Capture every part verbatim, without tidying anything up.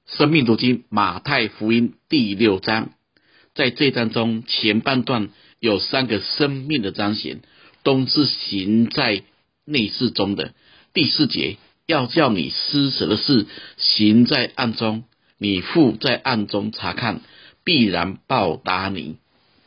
生命读经马太福音第六章，在这章中前半段有三个生命的彰显，都是行在内室中的。第四节，要叫你施舍的事行在暗中，你父在暗中察看，必然报答你。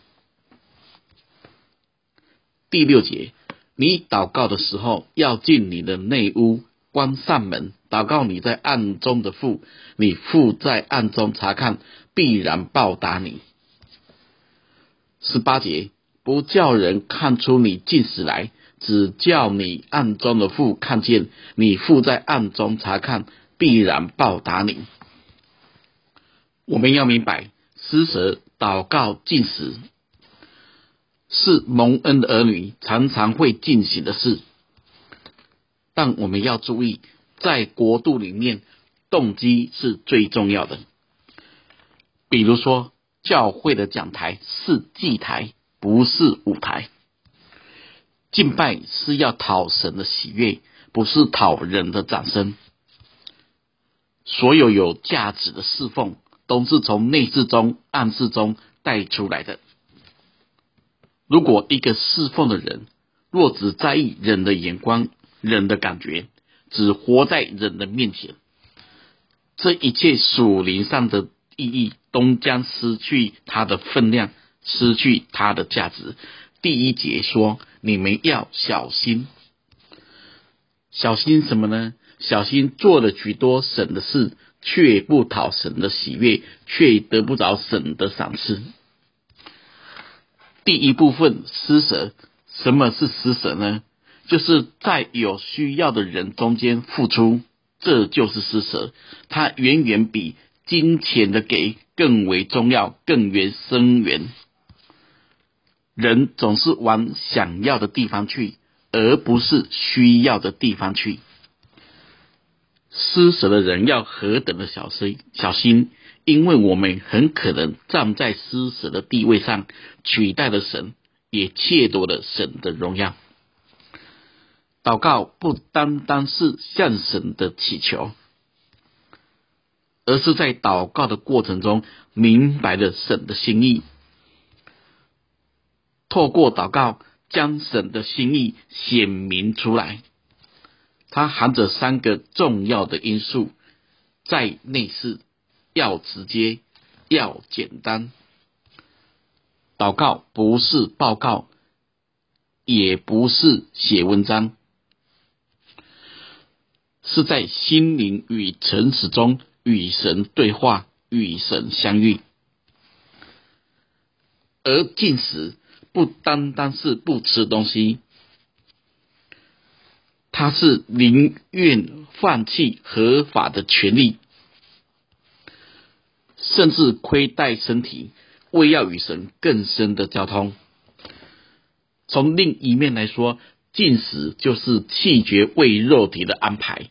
第六节，你祷告的时候，要进你的内屋，关上门，祷告你在暗中的父，你父在暗中察看，必然报答你。十八节，不叫人看出你进食来，只叫你暗中的父看见，你父在暗中察看，必然报答你。我们要明白，施舍、祷告、进食是蒙恩的儿女常常会进行的事，但我们要注意，在国度里面，动机是最重要的。比如说，教会的讲台是祭台，不是舞台。敬拜是要讨神的喜悦，不是讨人的掌声。所有有价值的侍奉，都是从内室中、暗室中带出来的。如果一个侍奉的人，若只在意人的眼光、人的感觉，只活在人的面前，这一切属灵上的意义都将失去它的分量，失去它的价值。第一节说，你们要小心。小心什么呢？小心做了许多神的事，却不讨神的喜悦，却得不着神的赏赐。第一部分，施舍。什么是施舍呢？就是在有需要的人中间付出，这就是施舍。它远远比金钱的给更为重要，更为深远。人总是往想要的地方去，而不是需要的地方去。施舍的人要何等的小心小心，因为我们很可能站在施舍的地位上，取代了神，也窃夺了神的荣耀。祷告不单单是向神的祈求，而是在祷告的过程中明白了神的心意，透过祷告将神的心意显明出来。它含着三个重要的因素，在内室要直接，要简单。祷告不是报告，也不是写文章，是在心灵与诚实中与神对话，与神相遇。而进食不单单是不吃东西，他是宁愿放弃合法的权利，甚至亏待身体，为要与神更深的交通。从另一面来说，进食就是弃绝为肉体的安排，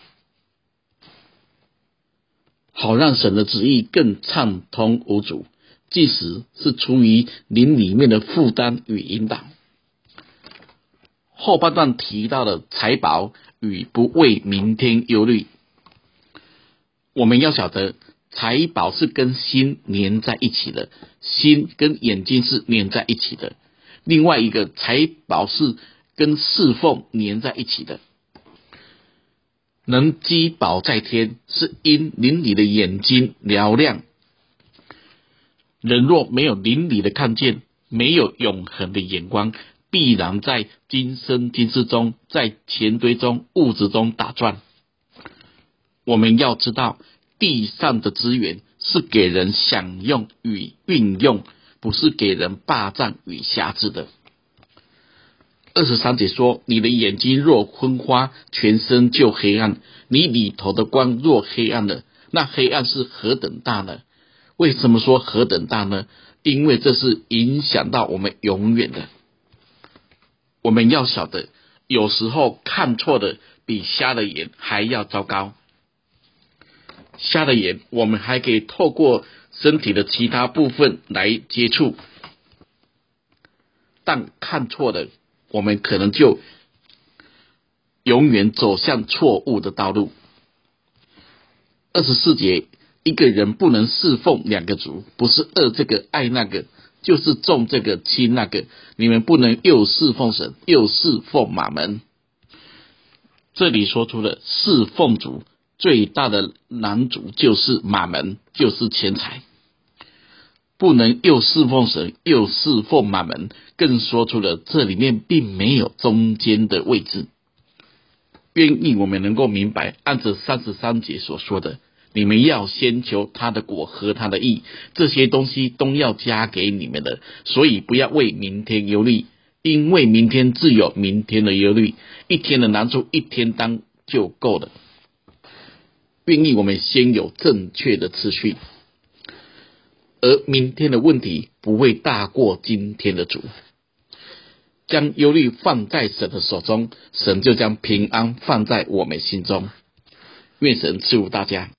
好让神的旨意更畅通无阻。进食是出于灵里面的负担与引导。后半段提到了财宝与不为明天忧虑。我们要晓得，财宝是跟心连在一起的，心跟眼睛是连在一起的。另外一个财宝是跟侍奉连在一起的。能积宝在天，是因灵里的眼睛嘹亮。人若没有灵里的看见，没有永恒的眼光，必然在今生今世中，在钱堆中、物质中打转。我们要知道，地上的资源是给人享用与运用，不是给人霸占与辖制的。二十三节说，你的眼睛若昏花，全身就黑暗，你里头的光若黑暗了，那黑暗是何等大呢？为什么说何等大呢？因为这是影响到我们永远的。我们要晓得，有时候看错的比瞎了眼还要糟糕。瞎了眼，我们还可以透过身体的其他部分来接触，但看错了，我们可能就永远走向错误的道路。二十四节， 一个人不能侍奉两个主，不是恶这个爱那个，就是重这个轻那个。你们不能又侍奉神，又侍奉马门。这里说出了侍奉主最大的难主就是马门，就是钱财。不能又侍奉神又侍奉马门，更说出了这里面并没有中间的位置。愿意我们能够明白，按着三十三节所说的，你们要先求他的国和他的义，这些东西都要加给你们的。所以不要为明天忧虑，因为明天自有明天的忧虑，一天的难处一天当就够了。愿意我们先有正确的次序，而明天的问题不会大过今天的主。将忧虑放在神的手中，神就将平安放在我们心中。愿神赐福大家。